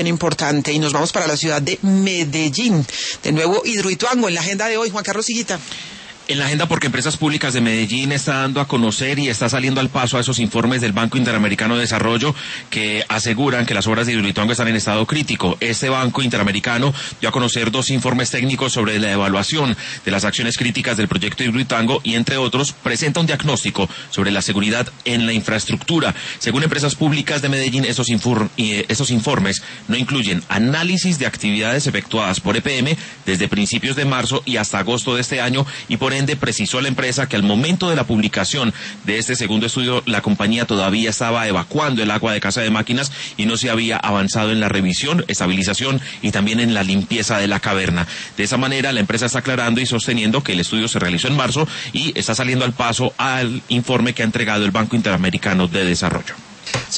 Importante, y nos vamos para la ciudad de Medellín. De nuevo, Hidroituango en la agenda de hoy. Juan Carlos Higuita. En la agenda, porque Empresas Públicas de Medellín está dando a conocer y está saliendo al paso a esos informes del Banco Interamericano de Desarrollo que aseguran que las obras de Hidroituango están en estado crítico. Este Banco Interamericano dio a conocer 2 informes técnicos sobre la evaluación de las acciones críticas del proyecto Hidroituango y, entre otros, presenta un diagnóstico sobre la seguridad en la infraestructura. Según Empresas Públicas de Medellín, esos informes no incluyen análisis de actividades efectuadas por EPM desde principios de marzo y hasta agosto de este año, y por ende precisó la empresa que al momento de la publicación de este segundo estudio la compañía todavía estaba evacuando el agua de casa de máquinas y no se había avanzado en la revisión, estabilización y también en la limpieza de la caverna. De esa manera la empresa está aclarando y sosteniendo que el estudio se realizó en marzo y está saliendo al paso al informe que ha entregado el Banco Interamericano de Desarrollo.